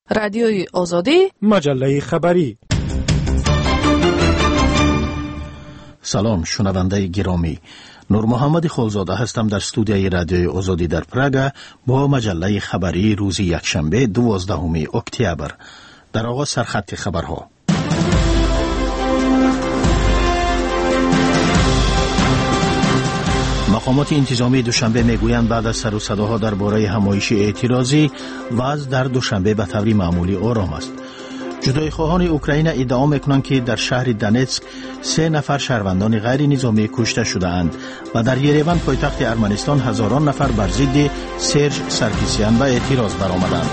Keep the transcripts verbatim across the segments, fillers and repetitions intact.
رادیوی آزادی، مجله خبری. سلام شنونده گرامی، نور محمد خلزاده هستم در استودیوی رادیوی آزادی در پراگ با مجله خبری روز یکشنبه دوازدهم اکتبر. در آغاز سرخط خبرها. مقامات انتظامی دوشنبه میگویند بعد از سر و صداها درباره همایش اعتراضی وضع در دوشنبه به طور معمولی آرام است. جدای خواهان اوکراین ادعا میکنند که در شهر دنتسک سه نفر شهروندان غیر نظامی کشته شده اند و در یریون پایتخت ارمنستان هزاران نفر بر ضد سرژ سرکیسیان به اعتراض برآمدند.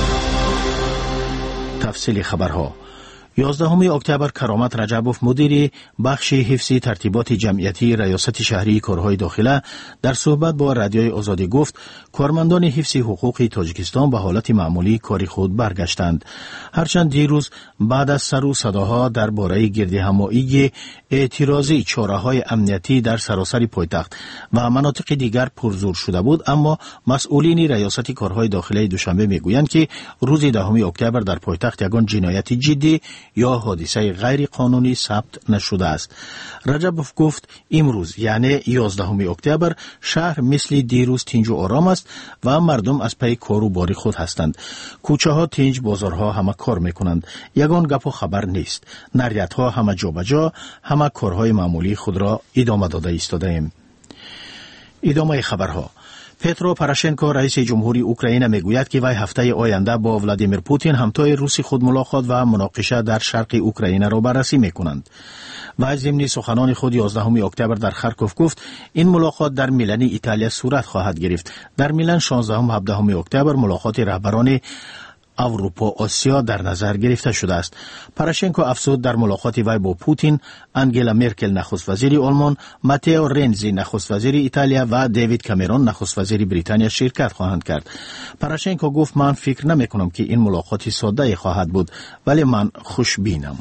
تفصیل خبرها. یازدهم اکتبر کرامت رجبوف مدیر بخش حفظ ترتیبات جمعیتی ریاست شهری کارهای داخله در صحبت با رادیوی آزادی گفت کارمندان حفظ حقوق تاجیکستان به حالت معمولی کار خود برگشتند. هرچند دیروز بعد از سر و صداها درباره گردهمایی اعتراضی چاره‌های امنیتی در سراسر پایتخت و مناطق دیگر پرزور شده بود، اما مسئولین ریاست کارهای داخله دوشنبه میگویند که روز دهم اکتبر در پایتخت یگان جنایت جدی یا حادثه غیر قانونی ثبت نشده است. رجبوف گفت امروز یعنی یازدهم اکتبر شهر مثل دیروز تنج و آرام است و مردم از پی کار و بار خود هستند. کوچه ها تنج، بازارها همه کار میکنند. یگان گپ و خبر نیست. نریتها همه جا بجا، همه کارهای معمولی خود را ادامه داده ایستاده ایم. ادامه خبرها. پترو پروشنکو رئیس جمهوری اوکراین میگوید که وی هفته آینده با ولادیمیر پوتین همتای روسی خود ملاقات و مناقشه در شرق اوکراین را بررسی میکنند. وی ضمن سخنان خود یازدهم اکتبر در خارکوف گفت این ملاقات در میلان ایتالیا صورت خواهد گرفت. در میلان شانزدهم و هفدهم اکتبر ملاقات رهبران اروپا آسیا در نظر گرفته شده است. پروشنکو افزود در ملاقات وی با پوتین، انگلا مرکل نخست وزیر آلمان، ماتئو رنزی نخست وزیر ایتالیا و دیوید کامرون نخست وزیر بریتانیا شرکت خواهند کرد. پروشنکو گفت من فکر نمی کنم که این ملاقات ساده خواهد بود، ولی من خوشبینم.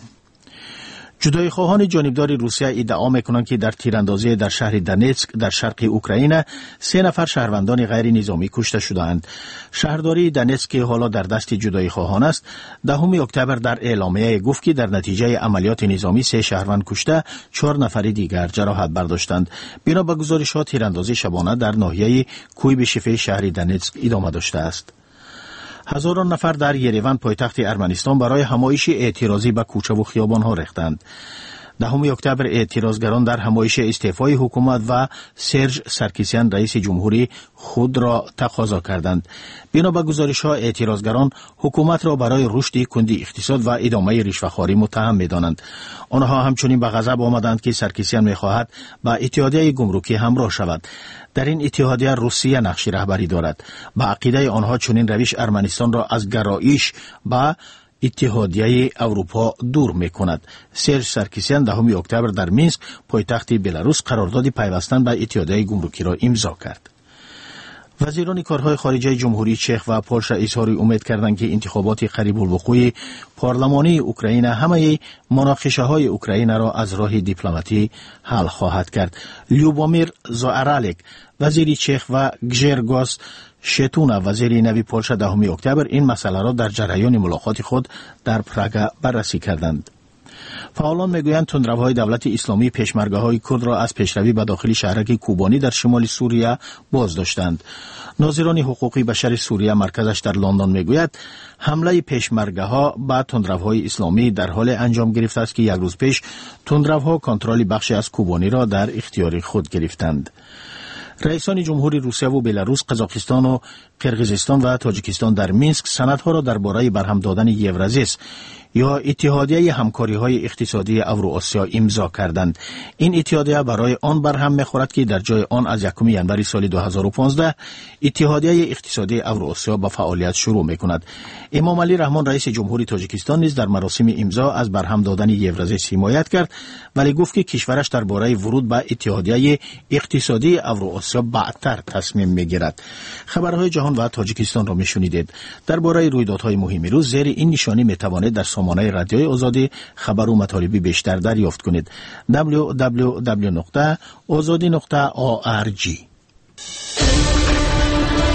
جدای خواهان جانبدار روسیه ادعا میکنند که در تیراندازی در شهر دنتسک در شرق اوکراین سه نفر شهروندان غیر نظامی کشته شدند. شهرداری دنتسک که حالا در دست جدای خواهان است، دهم اکتبر در اعلامیه گفت که در نتیجه عملیات نظامی سه شهروند کشته، چهار نفر دیگر جراحت برداشتند. بنا به گزارش‌ها تیراندازی شبانه در ناحیه کویبشیف شهر دنتسک ادامه داشته است. هزاران نفر در یریون پایتخت ارمنستان برای همایش اعتراضی به کوچه و خیابان‌ها ریختند. دهم اکتبر اعتراضگران در همایش استعفای حکومت و سرژ سرکیسیان رئیس جمهوری خود را تقاضا کردند. بنا به گزارش‌ها اعتراضگران حکومت را برای رشد کندی اقتصاد و ادامه رشوه‌خواری متهم می‌دانند. آنها همچنین به غضب آمدند که سرکیسیان می‌خواهد با اتحادیه گمرکی همراه شود. در این اتحادیه روسیه نقش رهبری دارد. با عقیده آنها چنین روش ارمنستان را از گرایش با اتحادیه اروپا دور میکند. سرژ سرکیسیان دهم اکتبر در مینسک پایتخت بلاروس قرارداد پیوستن به اتحادیه گمرکی را امضا کرد. وزیران کارهای خارجه جمهوری چک و پولش اظهار امید کردند که انتخابات قریب الوقوع پارلمانی اوکراین همه مناقشه‌های اوکراین را از راه دیپلماتی حل خواهد کرد. لیوبومیر زارالیک وزیر چک و گژرگوس شتونا وزیر نوی پولش دهم اکتبر این مسئله را در جریان ملاقات خود در پراگ بررسی کردند. فعالان میگویند تندروهای دولت اسلامی پشمرگاهای کرد را از پیشروی به داخل شهرک کوبانی در شمال سوریه باز داشتند. ناظران حقوقی بشر سوریه مرکزش در لندن میگوید حمله پشمرگاها به تندروهای اسلامی در حال انجام گرفته است که یک روز پیش تندروها کنترل بخشی از کوبانی را در اختیار خود گرفتند. رئیسان جمهوری روسیه و بلاروس، قزاقستان و قرقیزستان و تاجیکستان در مینسک سندها را درباره برهم دادن یورازیس یا اتحادیه همکاری‌های اقتصادی اوراسیا امضا کردند. این اتحادیه برای آن برهم می‌خورد که در جای آن از یکم ژانویه سال دو هزار و پانزده اتحادیه اقتصادی اوراسیا به فعالیت شروع می‌کند. امام علی رحمان رئیس جمهوری تاجیکستان نیز در مراسم امضا از برهم دادن یورازیس حمایت کرد، ولی گفت که کشورش درباره ورود به اتحادیه اقتصادی اوراسیا بعدتر تصمیم می‌گیرد. خبرهای جهان و تاجیکستان را می‌شنیدید. درباره رویدادهای مهم روز زیر این نشانی می‌توانید در سامانه رادیوی آزادی خبر و مطالبی بیشتر دریافت کنید. دبلیو دبلیو دبلیو نقطه آزادی نقطه او آر جی.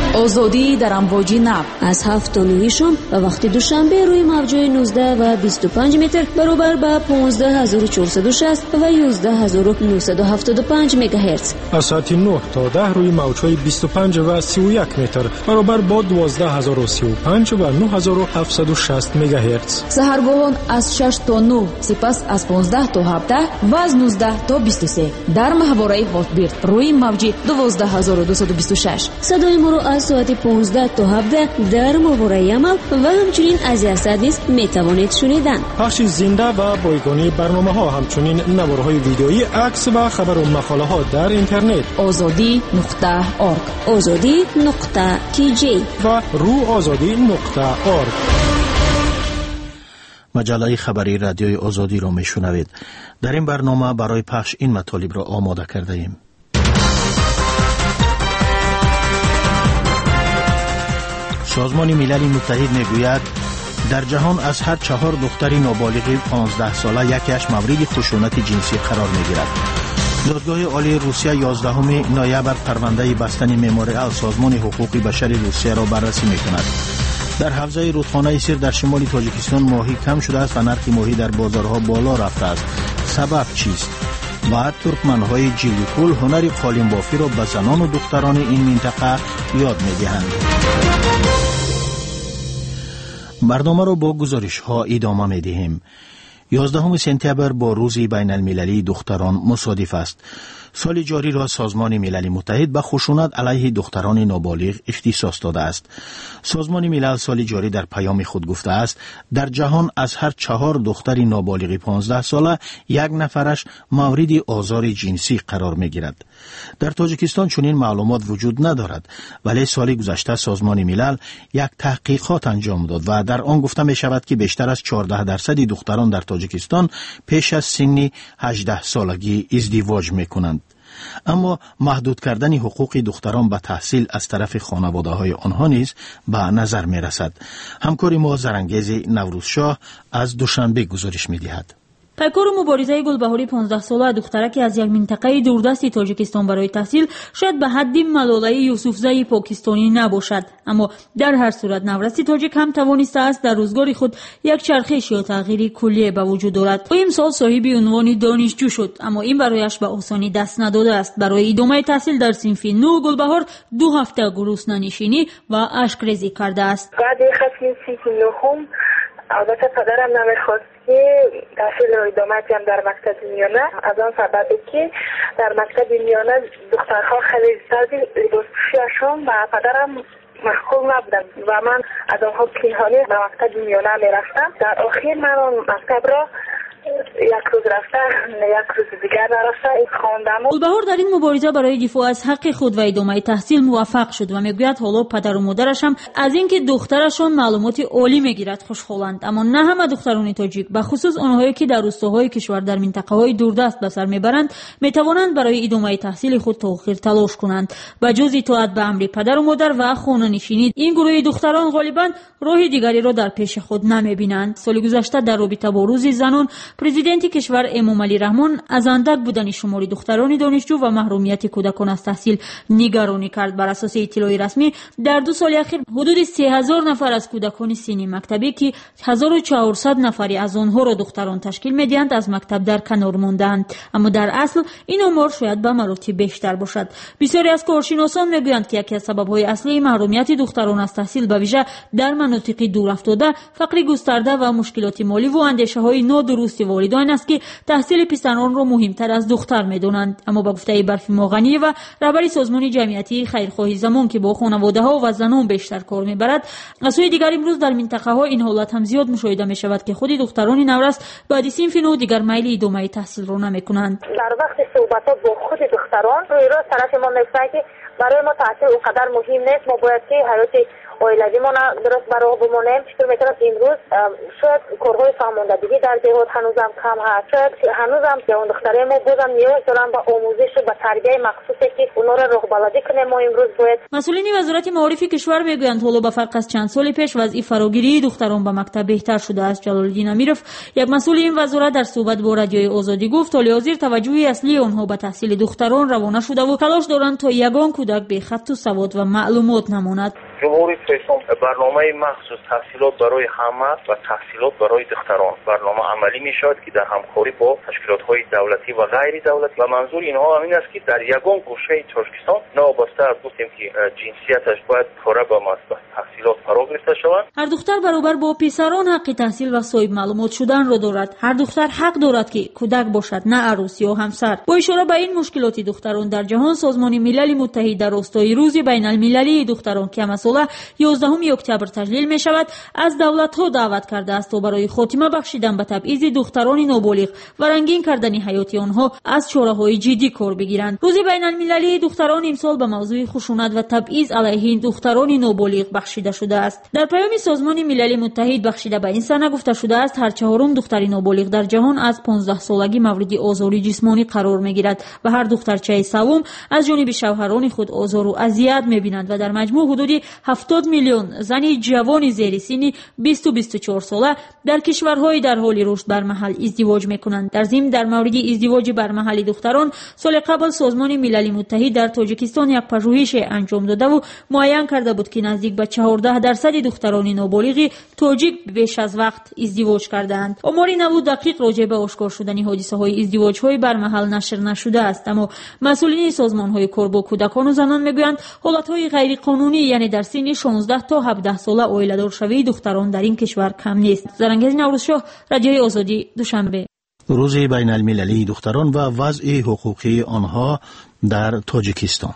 آزادی در امواج نو از هفت تا نه شام و وقت دوشنبه روی موج‌های نوزده و بیست و پنج متر برابر با پانزده هزار و چهارصد و شصت و یازده هزار و نهصد و هفتاد و پنج مگاهرتز. از ساعت نه تا ده روی موج‌های بیست و پنج و سی و یک متر برابر با دوازده هزار و سی و پنج و نه هزار و هفتصد و شصت مگاهرتز. سحرگاهان از شش تا نه، سپس از پانزده تا هفده و از نوزده تا بیست و سه در محوره هاتبیرد روی موج دوازده هزار و دویست و بیست و شش. صدای ما را از ساعت پانزده تا هفده در محوره عمل و همچنین از یاسد نیز میتوانید شنیدن. پخش زنده و بایگانی برنامه ها، همچنین نوارهای ویدیویی، عکس و خبر و مقاله ها در اینترنت آزادی نقطه اورگ، آزادی نقطه تی جی و رو آزادی نقطه اورگ. مجله خبری رادیوی آزادی را میشنوید. در این برنامه برای پخش این مطالب را آماده کرده ایم. سازمان ملل متحد میگوید در جهان از هر چهار دختر نابالغ پانزده ساله یکیش مورد خشونت جنسی قرار میگیرد. دادگاه عالی روسیه یازدهم نوامبر پرونده بستن مموریال سازمان حقوق بشر روسیه را بررسی میکند. در حوزه رودخانه سیر در شمال تاجیکستان ماهی کم شده است و نرخ ماهی در بازارها بالا رفته است. سبب چیست؟ بعد ترکمن‌های جیلیکول هنر قالین بافی را به زنان و دختران این منطقه یاد می‌دهند. برنامه را با گزارش‌ها ادامه می‌دهیم. یازدهم سپتامبر با روز بین المللی دختران مصادف است. سال جاری را سازمان ملل متحد به خشونت علیه دختران نابالغ اختصاص داده است. سازمان ملل سال جاری در پیام خود گفته است در جهان از هر چهار دختر نابالغ پانزده ساله یک نفرش مورد آزار جنسی قرار می گیرد. در تاجیکستان چنین معلومات وجود ندارد، ولی سال گذشته سازمان ملل یک تحقیقات انجام داد و در آن گفته می شود که بیشتر از چهارده درصد دختران در تاجیکستان پیش از سن هجده سالگی ازدواج می کنند. اما محدود کردن حقوق دختران به تحصیل از طرف خانواده های آنها نیز به نظر می رسد. همکار ما زرنگیز نوروزشاه از دوشنبه گزارش می دهد. پیکار مبارزه گلبهاری پانزده ساله دخترک از یک منطقه دوردست تاجیکستان برای تحصیل شاید به حد ملاله یوسفزای پاکستانی نباشد، اما در هر صورت نورسی تاجیک هم توانسته است در روزگار خود یک چرخش یا تغییری کلی به وجود دارد. او امسال صاحب عنوان دانشجو شد، اما این برایش به آسانی دست نداده است. برای ادامه تحصیل در صنف نو گلبهار دو هفته گرسنه‌نشینی و اشک‌ریزی کرده است. بعد ختم صنف نهم البته پدرم نمیخواست که تحصیل و ادامتی هم در مکتب میانه، از آن سببی که در مکتب میانه دخترها خیلی زیادی لباس پوشیشون و پدرم محکوم نبودم و من از آنها پنهانی به مکتب میانه میرفتم. در آخر من آن مکتب را یک روز رفته یک روز دیگر نرفته این خواندم. گلبهار در این مبارزه برای دفاع از حق خود و ادامه تحصیل موفق شد و میگوید حالا پدر و مادرش هم از اینکه دخترشان معلومات عالی میگیرد خوشحالند، اما نه همه دختران تاجیک، به خصوص آنهایی که در روستاهای کشور در منطقه‌های دوردست به سر میبرند، میتوانند برای ادامه تحصیل خود تا آخر تلاش کنند. به جز اطاعت به امر پدر و مادر و خانه‌نشینی، این گروه دختران غالبا راه دیگری را در پیش خود نمیبینند. سال گذشته در رابطه با روز زنان پرزیدنت کشور امامعلی رحمان از اندک بودن شمار دختران دانشجو و محرومیت کودکان از تحصیل نگرانی کرد. بر اساس اطلاع رسمی در دو سال اخیر حدود سه هزار نفر از کودکان سنی مکتبی که هزار و چهارصد نفری از آنها را دختران تشکیل میدهند از مکتب در کنار ماندند، اما در اصل این آمار شاید به مراتب بیشتر باشد. بسیاری از کارشناسان میگویند که یکی از سبب‌های اصلی محرومیت دختران از تحصیل به ویژه در مناطق دورافتاده، فقر گسترده و مشکلات مالی و اندیشه‌های نادرست والدین است که تحصیل پسران را مهمتر از دختر می‌دانند. اما با گفته برفی ماغنی و رهبر سازمان جمعیتی خیرخواهی زمان که با خانواده‌ها و زنان بیشتر کار می‌برد، از سوی دیگر امروز در منطقه‌ها این حالت هم زیاد مشاهده می‌شود که خود دختران نورس بعد صنف نو دیگر میل ادامه تحصیل را نمی‌کنند. در وقت صحبت‌ها با خود دختران روی راست طرف ما می‌گفتند که برای ما تحصیل اونقدر مهم نیست، ما باید که حیات اویلادی ما درست برای بمونیم. چطور میتونم امروز شاید کارهای فرماندهی در جهات هنوزم کم هست، شاید هنوزم اون دختره ما بازم نیاز دارن به آموزش و به تربیه مخصوصی که اونا را رهبری کنیم. ما امروز باید. مسئولین وزارت معارف کشور میگویند حالا به فرق از چند سال پیش وضع فراگیری دختران به مکتب بهتر شده است. جلال الدین امیرов یک مسئول این وزارت در صحبت با رادیوی آزادی گفت حال حاضر توجه اصلی آنها به تحصیل دختران روانه شده و تلاش دارند تا یگان کودک کودک به خط و سواد و معلومات نماند. جمهوری اسلامی برنامه مخصوص تحصیلات برای همه و تحصیلات برای دختران برنامه عملی می شود که در همکاری با تشکیلات‌های دولتی و غیر دولتی و منظور اینها همین است که در یگان گوشه تاجیکستان نوابسته از گفتیم که جنسیتش باید کار با تحصیلات فرا گرفته شود. هر دختر برابر با پسران حق تحصیل و صاحب معلومات شدن را دارد. هر دختر حق دارد که کودک باشد، نه عروس یا همسر. با اشاره به این مشکلات دختران در جهان، سازمان ملل متحد در راستای روز بین المللی دختران که مسئله یازدهم اکتبر تجلیل می شود، از دولت ها دعوت کرده است تا برای خاتمه بخشیدن به تبعیض دختران نابالغ و رنگین کردن حیات آنها از چاره‌های جدی کار بگیرند. روز بین المللی دختران امسال به موضوع خشونت و تبعیض علیه دختران نابالغ بخشیده شده است. در پیام سازمان ملل متحد بخشیده به این سنه گفته شده است هر چهارم دختر نابالغ در جهان از پانزده سالگی مورد آزاری جسمانی قرار میگیرد و هر دخترچه سوم از جانب شوهران خود آزار و اذیت میبینند و در مجموع حدود هفتاد میلیون زن جوان زیر سن بیست و بیست و چهار ساله در کشورهای در حال رشد بر محل ازدواج میکنند. در ضمن در مورد ازدواج بر محل دختران سال قبل سازمان ملل متحد در تاجیکستان یک پژوهش انجام داده و معین کرده بود که نزدیک به چهارده درصد دختران نابالغ تاجیک بیش از وقت ازدواج کردند. آماری نبود دقیق راجع به آشکار شدن حادثه های ازدواج های بر محل نشر نشده است، اما مسئولین سازمان های کار با کودکان و زنان میگویند حالت های غیر قانونی یعنی در سن شانزده تا هفده ساله عائله‌دار شوی دختران در این کشور کم نیست. زرنگز نوروزشاه، رادیوی آزادی، دوشنبه. روز بین المللی دختران و وضع حقوقی آنها در تاجیکستان.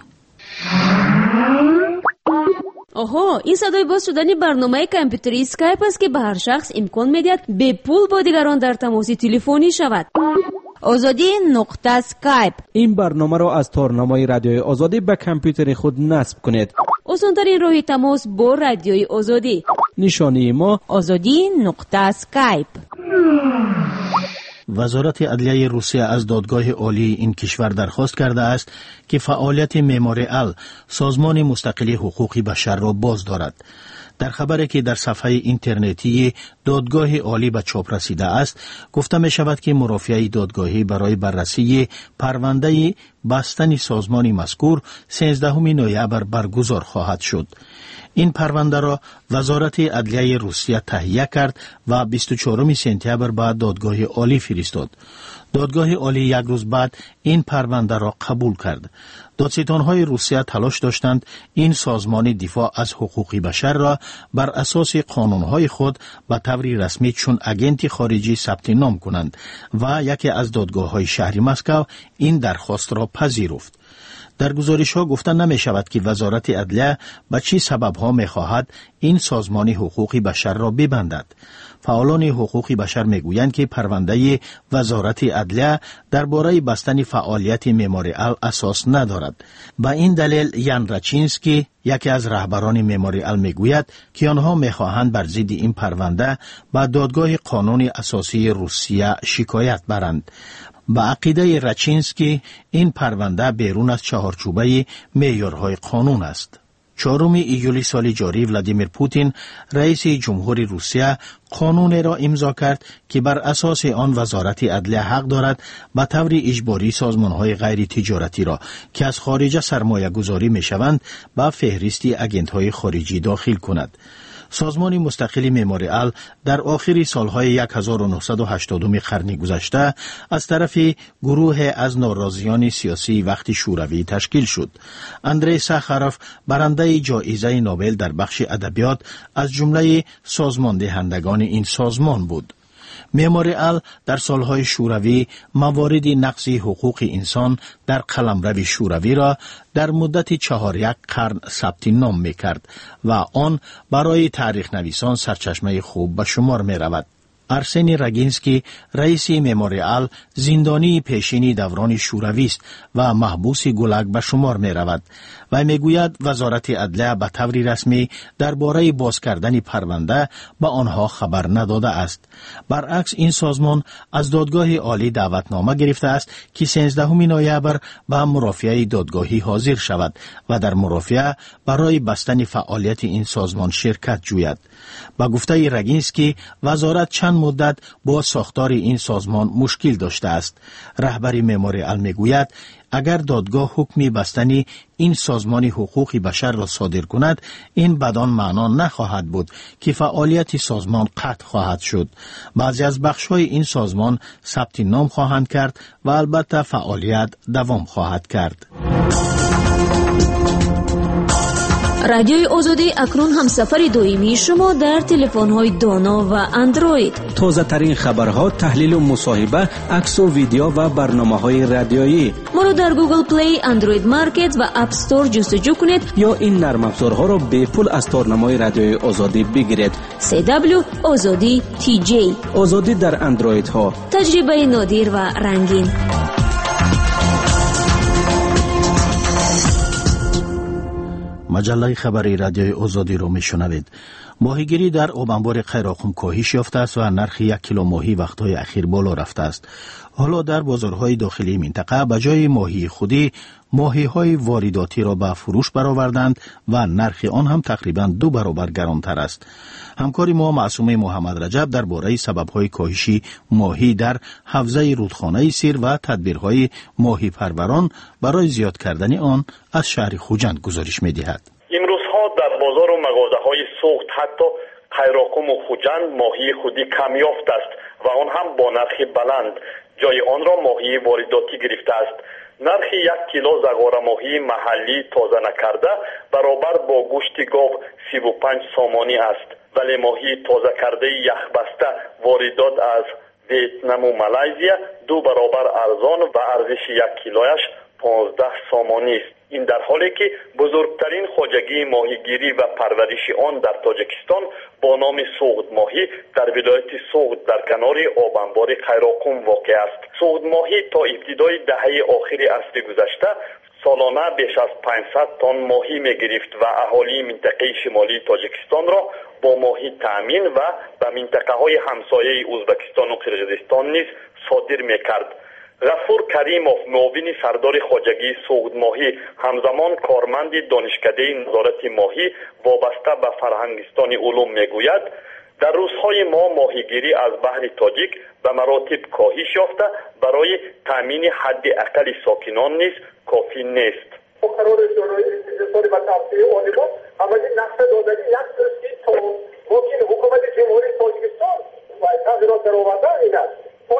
آها، این صدای باز شدن برنامه کامپیوتری اسکایپ است که به هر شخص امکان می‌دهد به پول با دیگران در تماس تلفنی شود. آزادی نقطه اسکایپ. این برنامه را از تارنمای رادیوی آزادی به کامپیوتر خود نصب کنید. آسان‌ترین راه تماس با رادیوی آزادی. نشانی ما آزادی نقطه اسکایپ. وزارت عدلیه روسیه از دادگاه عالی این کشور درخواست کرده است که فعالیت مموریال سازمان مستقل حقوق بشر را باز دارد. در خبری که در صفحه اینترنتی دادگاه عالی به چاپ رسیده است گفته می شود که مرافعه دادگاهی برای بررسی پرونده بستن سازمان مذکور سیزدهم نوامبر برگزار خواهد شد. این پرونده را وزارت عدلیه روسیه تهیه کرد و بیست و چهارم سپتامبر به دادگاه عالی فرستاد. دادگاه عالی یک روز بعد این پرونده را قبول کرد. دادستان‌های روسیه تلاش داشتند این سازمان دفاع از حقوق بشر را بر اساس قانون‌های خود به طور رسمی چون اگنت خارجی ثبت نام کنند و یکی از دادگاه‌های شهر مسکو این درخواست را پذیرفت. در گزارش ها گفته نمی شود که وزارت عدلیه به چه سبب ها می خواهد این سازمان حقوق بشر را ببندد. فعالان حقوق بشر می گویند که پرونده وزارت عدلیه درباره بستن فعالیت مموریال اساس ندارد. به این دلیل یان راچینسکی یکی از رهبران مموریال می گوید که آنها می خواهند بر ضد این پرونده به دادگاه قانون اساسی روسیه شکایت برند. با عقیده راچینسکی این پرونده بیرون از چهارچوبه معیارهای قانون است. چهارم ایولی سال جاری ولادیمیر پوتین رئیس جمهوری روسیه قانون را امضا کرد که بر اساس آن وزارت عدلیه حق دارد به طور اجباری سازمان‌های غیر تجارتی را که از خارج سرمایه گذاری می شوند به فهرست اگنت‌های خارجی داخل کند. سازمان مستقل مموریال در آخر سالهای هزار و نهصد و هشتاد قرن گذشته از طرف گروه از ناراضیان سیاسی وقت شوروی تشکیل شد. اندری ساخاروف برنده جایزه نوبل در بخش ادبیات از جمله سازماندهندگان این سازمان بود. مموریال در سالهای شوروی موارد نقض حقوق انسان در قلمرو شوروی را در مدت چهار یک قرن ثبت نام می کرد و آن برای تاریخ نویسان سرچشمه خوب به شمار می رود. ارسنی راگینسکی رئیس مموریال زندانی پیشین دوران شوروی است و محبوس گولاگ به شمار می رود و می گوید وزارت عدلیه به طور رسمی درباره باز کردن پرونده به آنها خبر نداده است. برعکس این سازمان از دادگاه عالی دعوتنامه گرفته است که سیزدهم نوامبر به مرافعه دادگاهی حاضر شود و در مرافعه برای بستن فعالیت این سازمان شرکت جوید. با گفته راگینسکی وزارت چند مدت با ساختار این سازمان مشکل داشته است. رهبر مموریال میگوید اگر دادگاه حکمی بستنی این سازمان حقوق بشر را صادر کند، این بدان معنا نخواهد بود که فعالیت سازمان قطع خواهد شد. بعضی از بخش‌های این سازمان ثبت نام خواهند کرد و البته فعالیت دوام خواهد کرد. رادیوی آزادی اکنون هم سفر دائمی شما در تلفن‌های دانا و اندروید. تازه ترین خبرها، تحلیل و مصاحبه، عکس و ویدیو و برنامه‌های رادیویی. ما رو در گوگل پلی، اندروید مارکت و اپ استور جستجو کنید یا این نرم افزارها را به پول از تارنمای رادیوی آزادی بگیرید. سی دبلیو آزادی تی جی. آزادی در اندروید ها. تجربه نادر و رنگین. مجله خبری رادیوی آزادی رو میشنوید. ماهیگیری در آبانبار قیراقم کاهش یافته است و نرخ یک کیلو ماهی وقتهای اخیر بالا رفته است. حالا در بازارهای داخلی منطقه به جای ماهی خودی، ماهی‌های وارداتی را به فروش برآوردند و نرخ آن هم تقریباً دو برابر گرانتر است. همکاری ما معصومه محمد رجب درباره سبب‌های کاهش ماهی در حوزه رودخانه سیر و تدبیرهای ماهی پروران برای زیاد کردن آن از شهر خوجند گزارش می‌دهد. امروزها در بازار و مغازه‌های سوخت حتی قیراقم و خوجند ماهی خودی کم یافت است و آن هم با نرخ بلند. جای آن را ماهی وارداتی گرفته است. نرخ یک کیلو زغار ماهی محلی تازه نکرده برابر با گوشت گاو سی و پنج سامانی است، ولی ماهی تازه کرده یخبسته واردات از ویتنام و مالزیا دو برابر ارزان و ارزش یک کیلویش پانزده سامانی است. این در حالی که بزرگترین خواجگی ماهیگیری و پرورش آن در تاجیکستان با نام سوغد ماهی در ولایت سوغد در کنار آبانبار قیراقم واقع است. سوغد ماهی تا ابتدای دهه آخر عصر گذشته سالانه بیش از پانصد تن ماهی می گرفت و اهالی منطقه شمالی تاجیکستان را با ماهی تأمین و به منطقه های همسایه ازبکستان و قرقیزستان نیز صادر می کرد. غفور کریموف، معاون سردار خواجگی سوغد ماهی، همزمان کارمند دانشکده نظارت ماهی وابسته به فرهنگستان علوم میگوید در روزهای ما ماهیگیری از بحر تاجیک به مراتب کاهش یافته برای تامین حد اقل ساکنان نیز کافی نیست. قرار شورای اقتصادی و توسعه آنها عملی نقشه دادن یک درصد تا ممکن حکومت جمهوری تاجیکستان و تغییرات در آورده این است.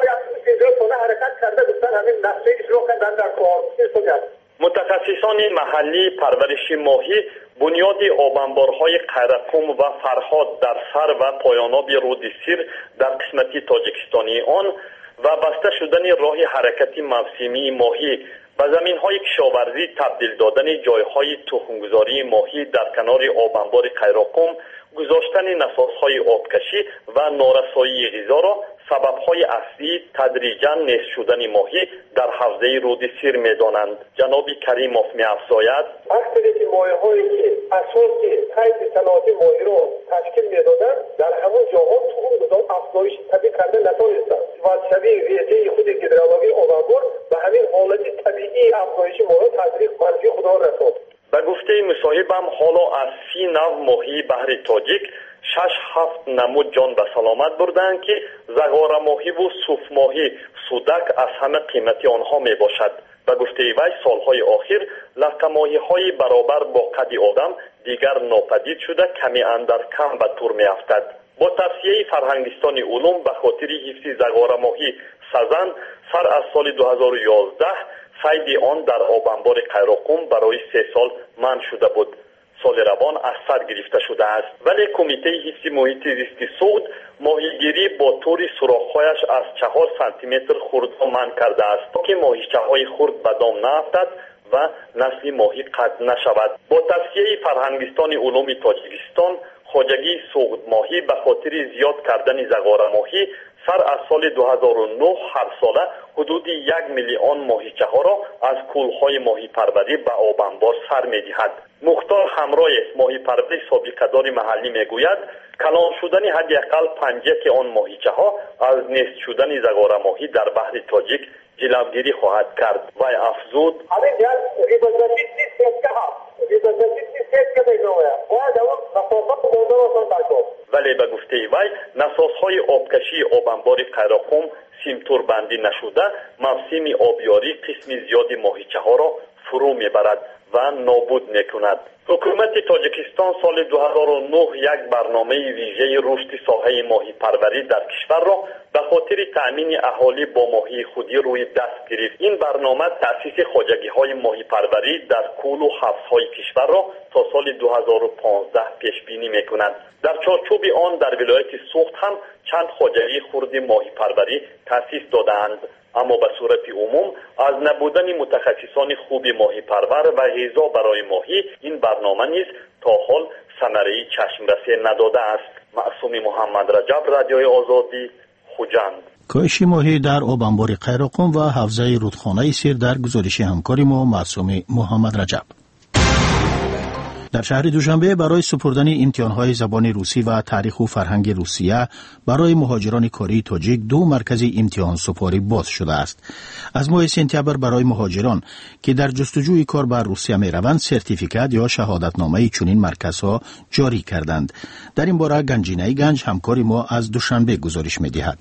متخصصان محلی پرورش ماهی بنیاد آبانبارهای قیراقم و فرهاد در سر و پایاناب رود سیر در قسمت تاجیکستانی آن و بسته شدن راه حرکت موسمی ماهی و زمین‌های کشاورزی تبدیل دادن جای‌های تخم‌گذاری ماهی در کنار آبانبار قیراقم، گذاشتن نسازهای آبکشی و نارسایی غذا را سبب‌های اصلی تدریجاً نیست شدن ماهی در حوزه رود سیر می‌دانند. جناب کریموف می‌افزاید اکثر ماهی‌هایی که اساس قید صنعت ماهی را تشکیل می‌دادند در همون جاها تخم‌گذار افزایش طبیعی کرده نتوانستند و شبیه ریزه خود هیدرولوژی آبانبار به همین حالت طبیعی افزایش ماهی تدریج منفی خود را رساند. به گفته مصاحبم حالا از سی نوع ماهی بحر تاجیک شش هفت نمود جان به سلامت بردند که زغار ماهی و صوف ماهی سودک از همه قیمتی آنها می باشد. به گفته وی سالهای آخر لقه ماهی های برابر با قد آدم دیگر ناپدید شده کمی اندر کم به طور می افتد. با توصیه فرهنگستان علوم به خاطر حفظ زغار ماهی سزند سر از سال دو هزار و یازده صید آن در آبانبار قیراقم برای سه سال منع شده بود. سال روان از سر گرفته شده است، ولی کمیته حفظ محیط زیست سوغد ماهیگیری با طور سوراخ‌هایش از چهار سانتی متر خرد منع کرده است تا که ماهیچه‌های خرد به دام نیفتد و نسل ماهی قطع نشود. با توصیه فرهنگستان علوم تاجیکستان خواجگی سوغد ماهی به خاطر زیاد کردن زغار ماهی سر از سال دو هزار و نه هر ساله حدود یک میلیون ماهیچه ها را از کولهای ماهی پروری به آبانبار سر می دهد. مختار همراه ماهی پروری سابقه دار محلی می گوید کلان شدن حداقل پنجه که آن ماهیچه ها از نیست شدن زغار ماهی در بحر تاجیک جلوگیری خواهد کرد. وی افزود ولی به گفته وی نسازهای آبکشی آبانبار قیراقم سیمتور بندی نشده موسم آبیاری قسم زیادی ماهیچه ها را فرو میبرد و نابود میکند. حکومت تاجیکستان سال دو هزار و نه یک برنامه ویژه رشد ساحه ماهی پروری در کشور را به خاطر تأمین اهالی با ماهی خودی روی دست گرفت. این برنامه تأسیس خواجگی های ماهی پروری در کول و حوض های کشور را تا سال دو هزار و پانزده پیش بینی میکند. در چارچوب آن در ولایت سوخت هم چند خواجگی خرد ماهی پروری تأسیس دادند، اما به صورت عموم از نبودن متخصصان خوب ماهی پرور و غذا برای ماهی این برنامه نیز تا حال ثمره چشمرسی نداده است. معصوم محمد رجب، رادیوی آزادی، خوجند. کاهش ماهی در آبانبار قیراقم و حوزه رودخانه سیر در گزارش همکاری ما معصوم محمد رجب. در شهر دوشنبه برای سپردن امتحان‌های زبان روسی و تاریخ و فرهنگ روسیه برای مهاجران کاری تاجیک دو مرکز امتحان سپاری باز شده است. از ماه سپتامبر برای مهاجران که در جستجوی کار بر روسیه می‌روند سرتیفیکات یا شهادتنامه چنین مرکزها جاری کردند. در این باره گنجینه گنج همکاری ما از دوشنبه گزارش می‌دهد.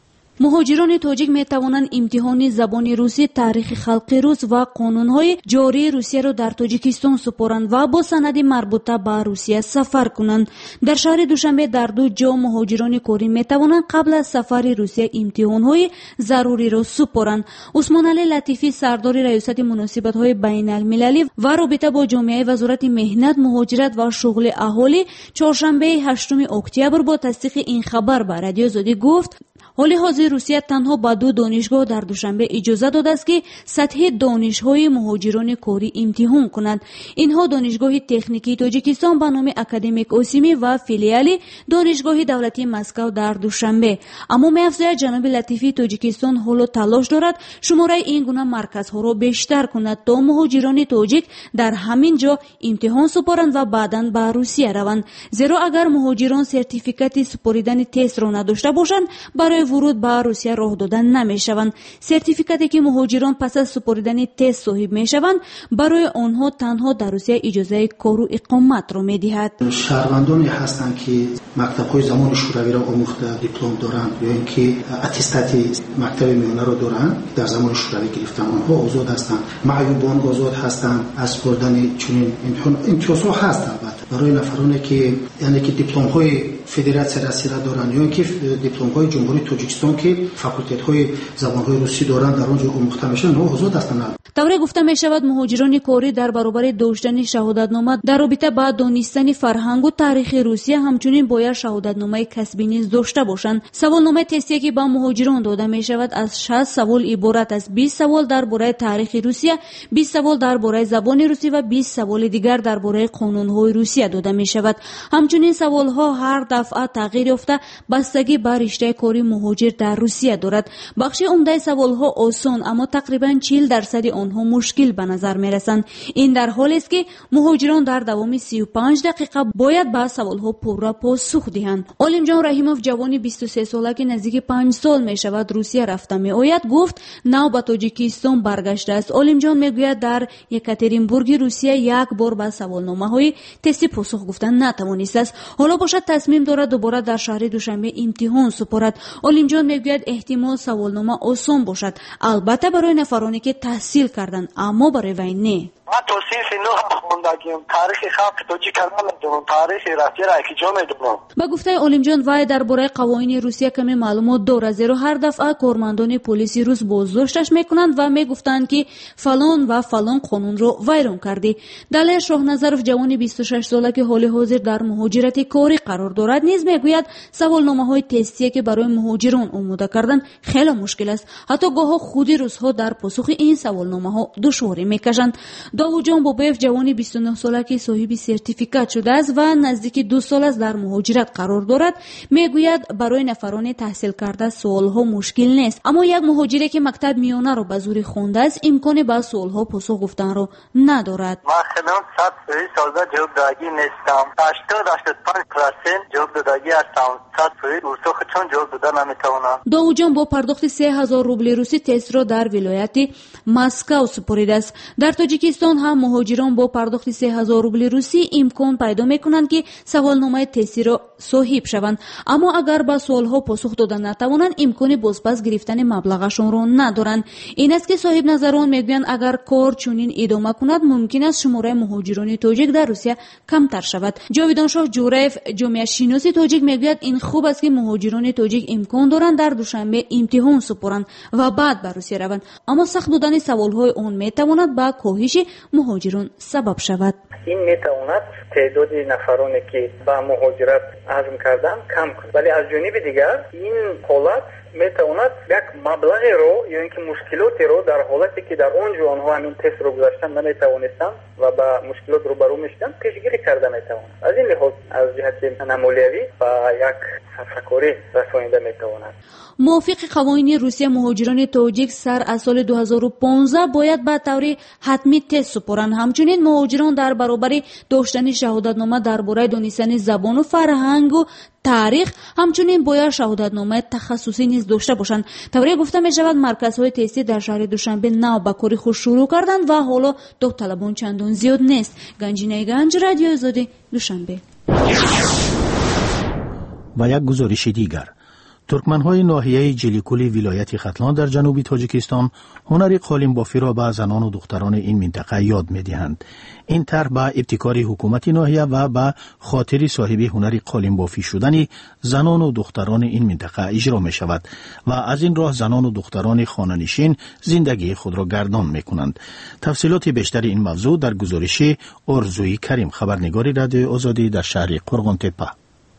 مهاجران تاجیک می توانند امتحان زبان روسی، تاریخ خلق روس و قانون‌های جاری روسیه را در تاجیکستان سپارند و با سند مربوطه به روسیه سفر کنند. در شهر دوشنبه در دو جا مهاجران کاری می توانند قبل از سفر روسیه امتحان‌های ضروری را سپارند. عثمان علی لطیفی، سردار ریاست مناسبت‌های بین‌المللی و رابطه با جامعه وزارت مهنت، مهاجرت و شغل اهالی، چهارشنبه هشتم اکتبر با تصدیق این خبر به رادیو آزادی گفت حال حاضر روسیه تنها با دو دانشگاه در دوشنبه اجازه داده است که سطح دانش‌های مهاجران کاری امتحان کنند. اینها دانشگاه تکنیکی تاجیکستان به نام اکادمیک اوسیمی و فیلیال دانشگاه دولتی مسکو در دوشنبه. اما می‌افزاید جناب لطیفی تاجیکستان حالا تلاش دارد شماره این گونه مرکزها را بیشتر کند تا مهاجران تاجیک در همین جا امتحان سپارند و بعداً به روسیه روند. زیرا اگر مهاجران سرتیفیکات سپاریدن تست را نداشته باشند برای ورود به روسیه راه دادن نمی‌شوند. سرتیفیکاتی که مهاجران پس از سپاریدن تست صاحب می‌شوند برای آنها تنها در روسیه اجازه کار و اقامت را می‌دهد. شهروندانی هستند که مکتب‌های زمان شوروی را آموخته دیپلم دارند یا اینکه اتستات مکتب میانه را دارند در زمان شوروی گرفتن، آنها آزاد هستند. معیوبان آزاد هستند از سپردن چنین امتحان. امتیازها هست البته برای نفرانی که یعنی که دیپلم‌های فدراسیون روسیه را دارند یا اینکه دیپلم‌های جمهوری تاجیکستان که فاکولته‌های زبان‌های روسی دارند در آنجا آموخته میشن، نه آزاد هستند. طوری گفته می شود مهاجران کاری در برابر داشتن شهادتنامه در رابطه با دانستن فرهنگ و تاریخ روسیه همچنین باید شهادتنامه کسبی نیز داشته باشند. سوالنامه تستی که با مهاجران داده می شود از شصت سوال عبارت است. بیست سوال درباره تاریخ روسیه، بیست سوال درباره زبان روسی و بیست سوال دیگر درباره قانون‌های روسیه داده می شود. همچنین سوال‌ها هر دفعه تغییر یافته بستگی بر رشته کاری مهاجر در روسیه دارد. بخش عمده سوال‌ها آسان اما تقریباً چهل درصد آنها مشکل به نظر می‌رسند. این در حالی است که مهاجران در دوام سی و پنج دقیقه باید به سوال‌ها پورا پاسخ دهند. عالم جان رحیموف جوانی بیست و سه ساله که نزدیک پنج سال می‌شود روسیه رفته می‌آید گفت نو به تاجیکستان برگشته است. عالم جان می‌گوید در یکاترینبورگ روسیه یک بار به سوالنامه‌های تستی پاسخ گفتن نتوانسته است. حالا باشد تصمیم دارد دوباره در شهر دوشنبه امتحان سپارد. عالم جان میگوید احتمال سوالنامه آسان باشد، البته برای نفرانی که تحصیل کردند، اما برای وی نه. من توصیف نه خوندگیم، تاریخ خلق تاجیک نمیدونم، تاریخ روسیه را که جا میدونم. با گفته عالم جان وی درباره قوانین روسیه کمی معلومات دارد، زیرا هر دفعه کارمندان پلیس روس بازداشتش میکنند و میگفتند که فلان و فلان قانون را ویران کردی. دلیر شاهنظرف جوان بیست و شش ساله که حال حاضر در مهاجرت کاری قرار دارد نیز میگوید سوالنامه‌های تستی که برای مهاجران آماده کردن خیلی مشکل است. حتی گاه خودی روس‌ها در پاسخ این سوالنامه‌ها دشواری میکشند. داوودجان بابایف جوانی بیست و نه ساله که صاحب سرتیفیکات شده است و نزدیک دو سال است در مهاجرت قرار دارد، میگوید برای نفران تحصیل کرده سوالها مشکل نیست، اما یک مهاجری که مکتب میانه را به زور خوانده است امکان به سوالها پاسخ گفتن را ندارد. من خیلی صد سال جواب دادگی نیستم. هشتاد هشتاد و پنج درصد جواب دادگی هستم. صد فیصد ارسخ چون جواب دادن نمیتونم. داوودجان با پرداخت سه هزار روبل روسی تست را در ولایت مسکو سپرید است. در تاجیکستان هم مهاجران با پرداخت سه هزار روبل روسی امکان پیدا میکنند که سوالنامه تستی را صاحب شوند، اما اگر به سوالها پاسخ دادن نتوانند امکان بازپس گرفتن مبلغشان را ندارند. این است که صاحب نظران میگویند اگر کار چنین ادامه کند ممکن است شماره مهاجران تاجیک در روسیه کمتر شود. جاویدان شاه جوریف جامعه شناسی تاجیک میگوید این خوب است که مهاجران تاجیک امکان دارند در دوشنبه امتحان سپارند و بعد به روسیه روند، اما سخت بودن سوالهای آن میتواند به کاهش مهاجران سبب شود. این میتواند تعداد نفرانی که به مهاجرت عزم کردند کم کند، ولی از جانب دیگر این حالت میتواند یک مبلغی رو یا اینکه مشکلاتی رو در حالتی که در اونجا آنها همین تست رو گذاشتن نمیتوانستند و با مشکلات روبرو میشدند پیشگیری کرده میتواند. از این لحاظ از جهت نمولوی و یک تفکری رسانیده میتواند. موافق قوانین روسیه مهاجران تاجیک سر از سال دو هزار و پانزده باید به طور حتمی تست سپارند. همچنین مهاجران در برابر داشتن شهادتنامه درباره دانستن زبان و فرهنگ و تاریخ همچنین باید شهادتنامه تخصصی نیز داشته باشند. طوری گفته می شود مرکزهای تستی در شهر دوشنبه نو به کار خود شروع کردند و حالا داوطلبان چندان زیاد نیست. گنجینه گنج، رادیو آزادی، دوشنبه. و یک گزارش دیگر، ترکمن‌های ناحیه جلیکولی ولایت ختلان در جنوبی تاجیکستان هنر قالین بافی را به زنان و دختران این منطقه یاد می‌دهند. این طرح به ابتکار حکومت ناحیه و به خاطر صاحب هنر قالین بافی شدن زنان و دختران این منطقه اجرا می‌شود و از این راه زنان و دختران خانه‌نشین زندگی خود را گردان می‌کنند. تفصیلات بیشتر این موضوع در گزارش آرزوی کریم، خبرنگار رادیو آزادی در شهر قرغن‌تپه.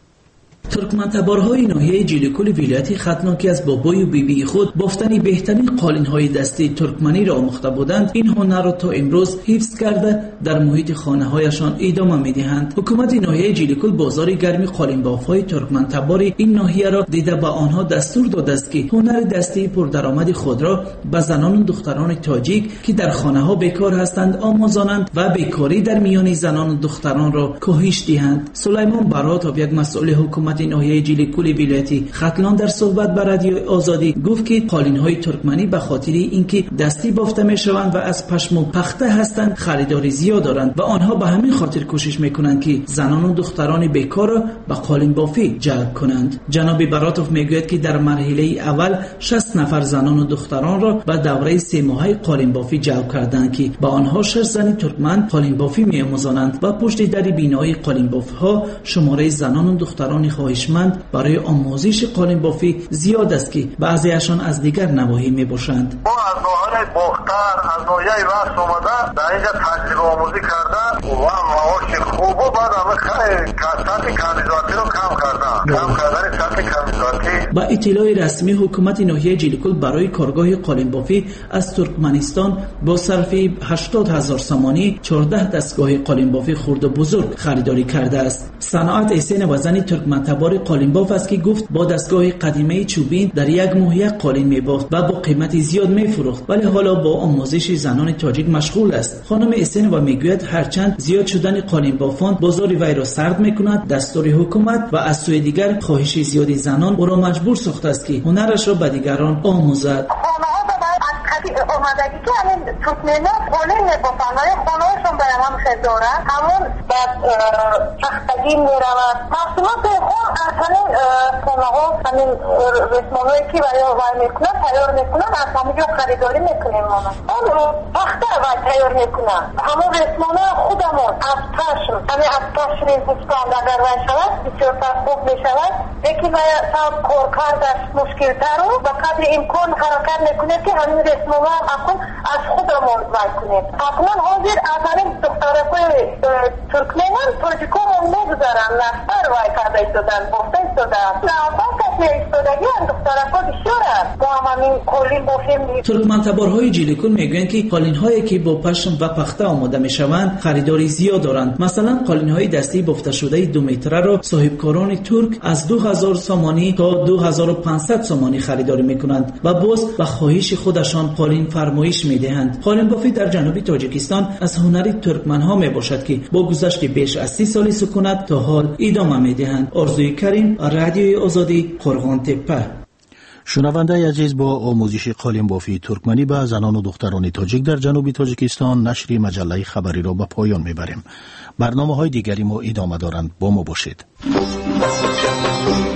ترکمن تبارهای ناحیه جلیکولی ولایت ختلان که از بابای و بیبی خود بافتن بهترین قالین‌های دستی ترکمنی را آموخته بودند، این هنر را تا امروز حفظ کرده در محیط خانه‌هایشان ادامه می‌دهند. حکومت ناحیه جلیکول بازار گرمی قالین باف‌های ترکمن تبار این ناحیه را دیده به آنها دستور داده است که هنر دستی پردرآمد خود را به زنان و دختران تاجیک که در خانه‌ها بیکار هستند آموزانند و بیکاری در میان زنان و دختران را کاهش دهند. سلیمان براتov یک مسئول حکومت ناحیه جلیکولی ولایت ختلان در صحبت با رادیو آزادی گفت که قالین‌های ترکمنی به خاطر اینکه دستی بافته می‌شوند و از پشم و پخته هستند خریداری زیاد دارند و آنها به همین خاطر کوشش می‌کنند که زنان و دختران بیکار را به قالین بافی جلب کنند. جناب براتوف میگوید که در مرحله اول شصت نفر زنان و دختران را به دوره سه ماهه قالین بافی جلب کردند که با آنها شش زن ترکمن قالین بافی می‌آموزانند و پشت در بینای قالین بافی‌ها شماره زنان و دختران خواهشمند برای آموزش قالین بافی زیاد است که بعضیشان از دیگر نواحی می باشند. ما از نوحه باختر از نوحه وست آمده در اینجا تجربه آموزی کرده و معاش خوب و بعد همه خیلی سطح کمیزاتی رو کم کردن کم کردن سطح کمیزاتی. با اطلاع رسمی حکومت ناحیه جلیکول برای کارگاه قالین بافی از ترکمنستان با صرف هشتاد هزار سامانی چهارده دستگاه قالین بافی خرد و بزرگ خریداری کرده است. صنعت احسان وزنی ترکمن تبار قالین باف است که گفت با دستگاه قدیمی چوبین در یک ماه یک قالین میبافت و با قیمت زیاد میفروخت، ولی حالا با آموزش زنان تاجیک مشغول است. خانم احسان و میگوید هرچند زیاد شدن قالین بافان بازار وی را سرد میکند، دستور حکومت و از سوی دیگر خواهش زیادی زنان او را مجبور ساخته است که هنرش را به دیگران آموزد. اومدگی که همین ترکمنا قالین میبافن ولی خانهاشون برای هم خدارن همون بعد سختگی میرود محصولات خون از همین خانه ها همین رسمانهایی که برای وای میکنن تیار میکنن از همینجا خریداری میکنیم ماما اون بخته وای تیار میکنن همون رسمانه خودمون از پشم همین از پشم بستان اگر وای شود بسیار خوب میشود یکی وای سب کار کردش مشکل تر و به قدر امکان حرکت میکنه که همین رسمانه اکن از خودمون وای کنیم اکنون حاضر از همین دخترکوی ترکمنان تاجیکان نگذارن نفتر وای کرده ایستادن بافته ایستادن نه آفان کسی ایستادگی هم دختر طرفا بسیار است. ما هم همین قالین بافیم. ترکمن‌تبارهای جیلیکون میگویند که قالین‌هایی که با پشم و پخته آماده میشوند خریداری زیاد دارند. مثلا قالین‌های دستی بافته شده دو متره را صاحبکاران ترک از دو هزار سومانی تا دو هزار و پانصد سومانی خریداری میکنند و باز به خواهش خودشان قالین فرمایش میدهند. قالین بافی در جنوب تاجیکستان از هنر ترکمن‌ها میباشد که با گذشت بیش از سی سال سکونت تا حال ادامه میدهند. آرزوی کریم، رادیوی آزادی، قرغان تپه. شنونده عزیز، با آموزش قالین بافی ترکمنی به زنان و دختران تاجیک در جنوب تاجیکستان نشر مجله خبری را به پایان میبریم. برنامه‌های دیگری ما ادامه دارند. با ما باشید.